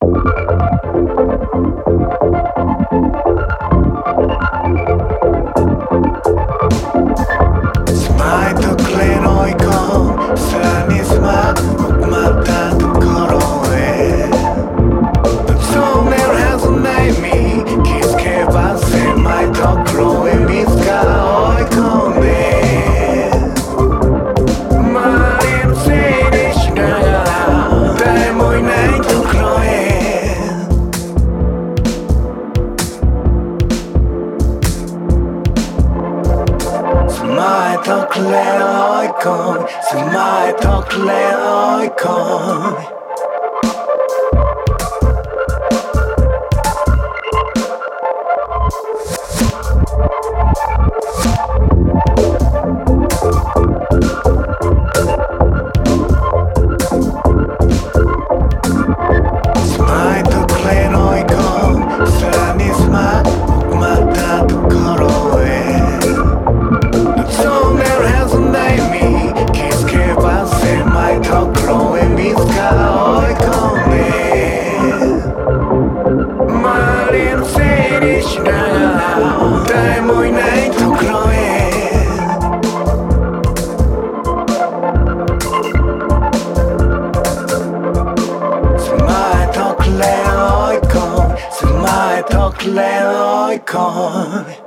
スマイトくれのイコンさらにスマ奥まったところへそう寝るはずないみ気づけば狭いところへ自ら追い込んで周りのせいにしながら誰もいないところへスマイトくれのイコンスマイトくれのイコン誰もいないところへスマイトくれのイコンスマイトくれのイコン